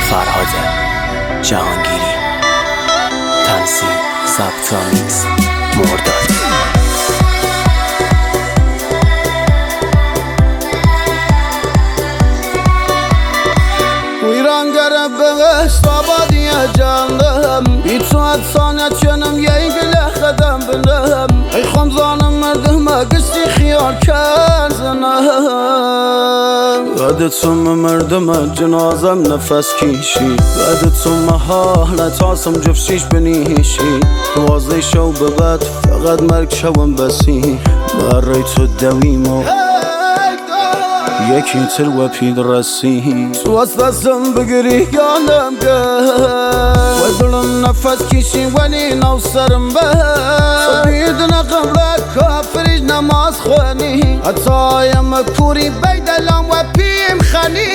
فرهاد جهانگیری، تنظیم ضبط و میکس مرداد. ویرانگر بهشت آبادی جانم بی تو اتسانت کنم یه گله خدم بنم ای خمزانم مردم گشتی خیال کرزنم بعد تو مردم جنازم نفس کشی بعد تو محالت آسم جفشیش بنیشی 12 شو به بعد فقط مرگ شوم بسی برای تو دویمو یکی تر و پید رسی تو از دستم بگیری یانم گل و دلم نفس کشی ولی نو سرم به سبیدن قبل کافریش نماز خوانی حتی یم کوری بیدلم و پیم خانی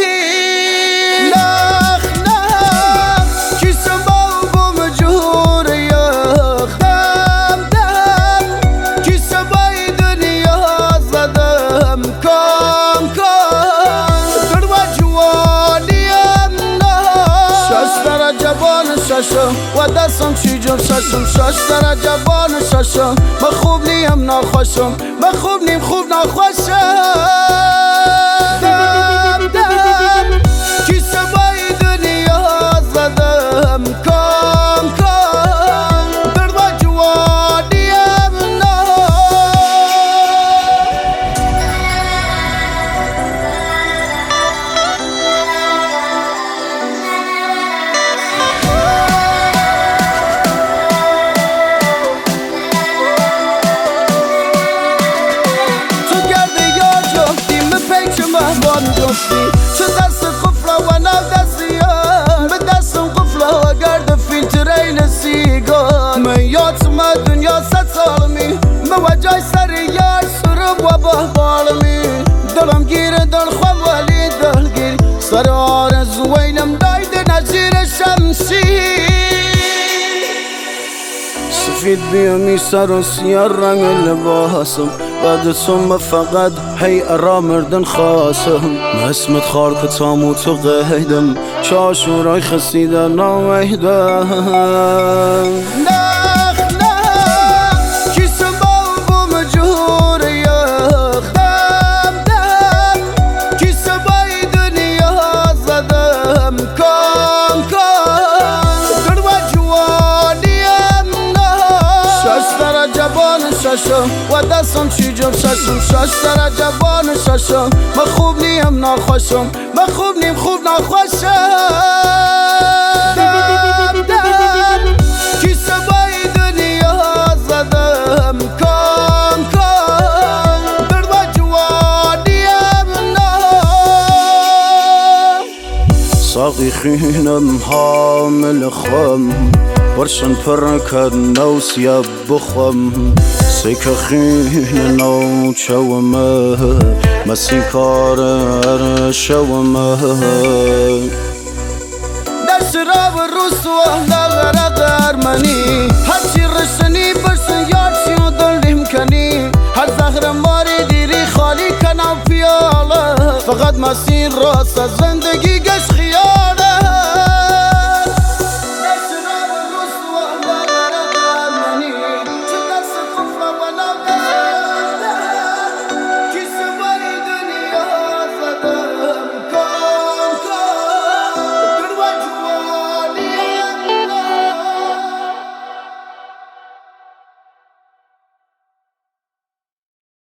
نخ نخ کسم بابم جور یخ دم دم کسم بای دنیا زدم کام و دستم چی جم ششم شش درجه بان ششم من خوب نیم ناخوشم من خوب نیم خوب ناخوشم دم دم کیسه بای دنیا زدم کام درد و جوانیم نه چه دست قفله و نو دست یار به دستم قفله و گرد فیلترین سیگار من یادم دنیا 100 سال می به وجای سر یار سرم و بحبالمی دلم گیره دل خوام ولی دلگیر سر آرزوینم دایده نزیر شمشی سفید بیامی سر و سیاه رنگ لباسم بعد تو فقط هی ارا مردن خواستم اسمت خار که تامو تو قیدم چاشورای خسیده نامیدم نخ نخ کسم بابم جور یخ دم دم کسم بای دنیا زدم کام درد و جوانیم نه 6 درجه بان ششم و دستم چی جم ششم 6 درجه بان ششم من خوب نیم ناخوشم من خوب نیم خوب ناخوشم دم دم کیسه بای دنیا زدم کام درد و جوانیم نه ساقی خینم حامل خم برشن پر کد نو سیاب بخم سیک خین نو چومه مسی کار شومه در شراب رسوا نغرق ارمنی هرچی رشنی برسن یار چی و دلیم کنی هر زهر ماری دیری خالی کنم پیاله فقط مسیر راست از زندگی